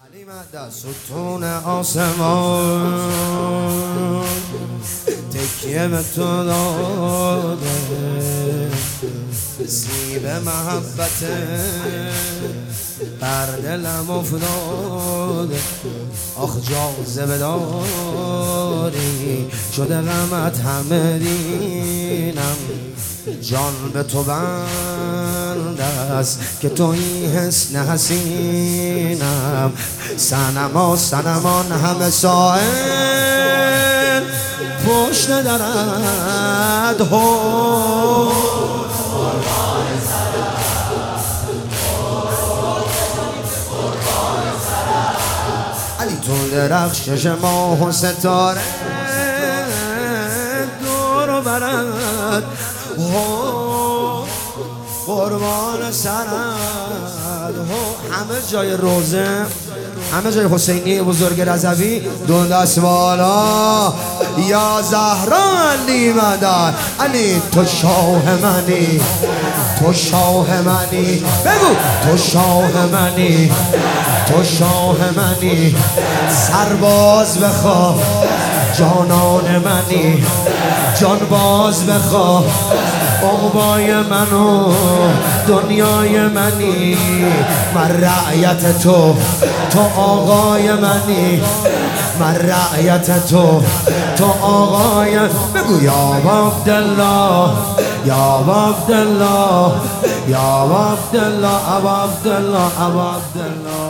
در ستون آسمان تکیه به تو داده، سیب محبت بر دلم افتاده. آخ جاذبه داری شده غمت همه دینم، جان به تو بند است که تویی حسن حسینم. صنما صنمان همه سائل پشت درد هو علی تو درخشش ماه و ستاره دور و برد قربان سرد همه جای روزه، همه جای حسینی بزرگ رضوی دو دست بالا. یا زهرا علی مدد، علی تو شاه منی، تو شاه منی، بگو تو شاه منی، تو شاه منی. سرباز بخواه جانان منی، جان باز بخواه عقبای منو دنیای منی. من رعیت تو، تو آقای منی، من رعیت تو، تو آقای. بگو یا عبدالله، یا عبدالله، یا عبدالله، ابا عبدالله، ابا عبدالله.